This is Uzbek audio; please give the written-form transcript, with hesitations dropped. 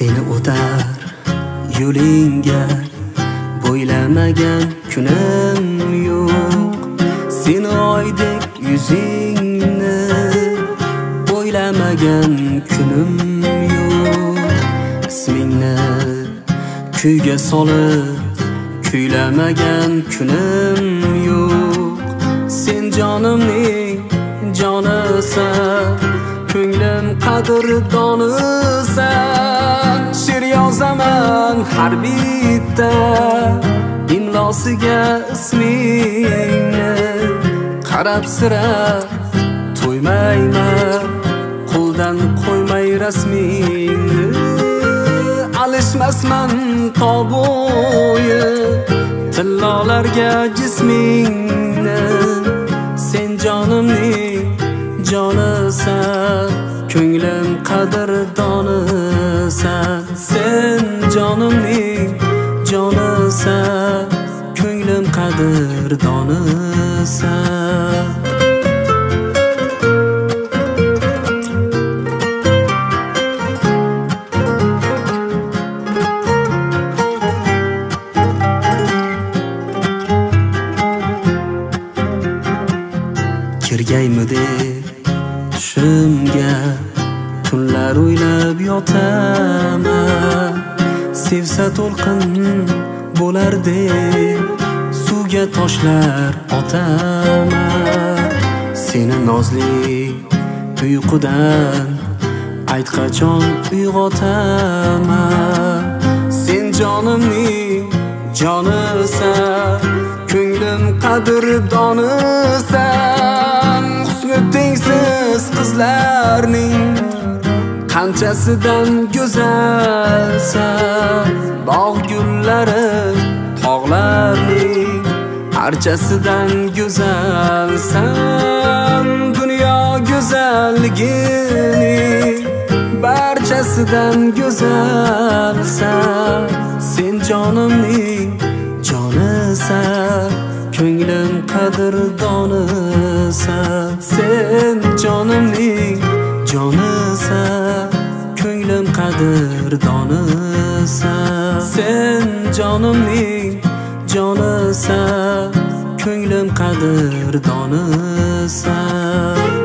Seni o'tar yo'lingga bo'ylamagan kunim yo'q. Seni oydek yuzingni o'ylamagan kunim yo'q. Ismingni kuyga solib kuylamagan kunim yo'q. Sen jonimning jonisan, ko'nglim qadrdonisan. She'r yozaman har bitta imlosiga ismingni, qarab sira to'ymayman, qo'ldan qo'ymay rasmingni. Alishmasman tog' bo'yi tillolarga jismingni. Sen jonimning jonisan, ko'nglim qadrdonisan. Sen jonimning jonisan, ko'nglim qadrdonisan. Kirgaymidi tushimga, tunlar o'ylab yotaman. Sevsa to'lqin bo'lardek suvga toshlar otaman. Seni nozli uyqudan ayt qachon uyg'otaman. Sen jonimning jonisan, ko'nglim qadrdonisan. Husni tengsiz qizlarning qanchasidan go'zalsan. Bog' gullari tog'larning archasidan go'zalsan. Dunyo go'zalligining barchasidan go'zalsan. Sen jonimning jonisan, ko'nglim qadrdonisan. Sen jonimning jonisan, ko'nglim qadrdonisan. Sen jonimning jonisan, ko'nglim qadrdonisan.